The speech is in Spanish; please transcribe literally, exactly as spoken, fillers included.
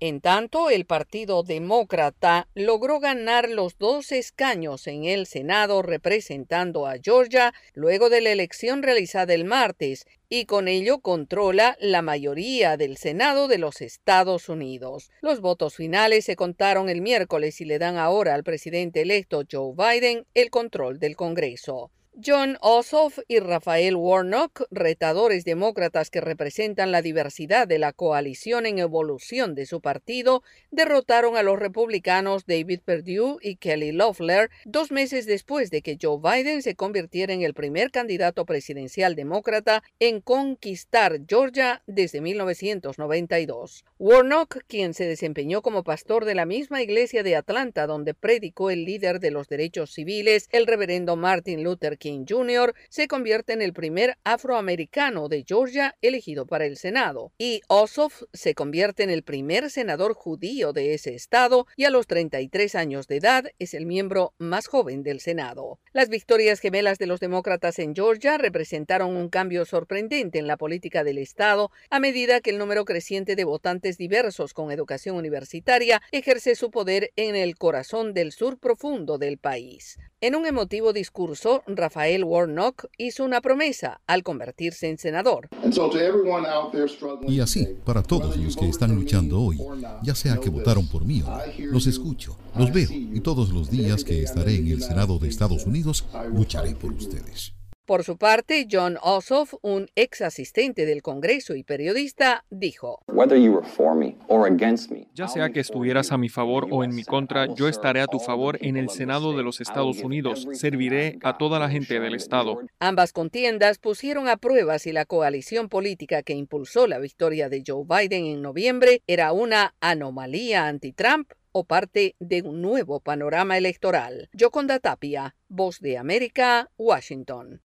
En tanto, el Partido Demócrata logró ganar los dos escaños en el Senado representando a Georgia luego de la elección realizada el martes y con ello controla la mayoría del Senado de los Estados Unidos. Los votos finales se contaron el miércoles y le dan ahora al presidente electo Joe Biden el control del Congreso. Jon Ossoff y Raphael Warnock, retadores demócratas que representan la diversidad de la coalición en evolución de su partido, derrotaron a los republicanos David Perdue y Kelly Loeffler dos meses después de que Joe Biden se convirtiera en el primer candidato presidencial demócrata en conquistar Georgia desde mil novecientos noventa y dos. Warnock, quien se desempeñó como pastor de la misma iglesia de Atlanta donde predicó el líder de los derechos civiles, el reverendo Martin Luther King junior, se convierte en el primer afroamericano de Georgia elegido para el Senado, y Ossoff se convierte en el primer senador judío de ese estado y a los treinta y tres años de edad es el miembro más joven del Senado. Las victorias gemelas de los demócratas en Georgia representaron un cambio sorprendente en la política del estado a medida que el número creciente de votantes diversos con educación universitaria ejerce su poder en el corazón del sur profundo del país. En un emotivo discurso, Raphael Warnock hizo una promesa al convertirse en senador. Y así, para todos los que están luchando hoy, ya sea que votaron por mí o no, los escucho, los veo y todos los días que estaré en el Senado de Estados Unidos, lucharé por ustedes. Por su parte, Jon Ossoff, un ex asistente del Congreso y periodista, dijo: Ya sea que estuvieras a mi favor o en mi contra, yo estaré a tu favor en el Senado de los Estados Unidos. Serviré a toda la gente del estado. Ambas contiendas pusieron a prueba si la coalición política que impulsó la victoria de Joe Biden en noviembre era una anomalía anti-Trump o parte de un nuevo panorama electoral. Yoconda Tapia, Voz de América, Washington.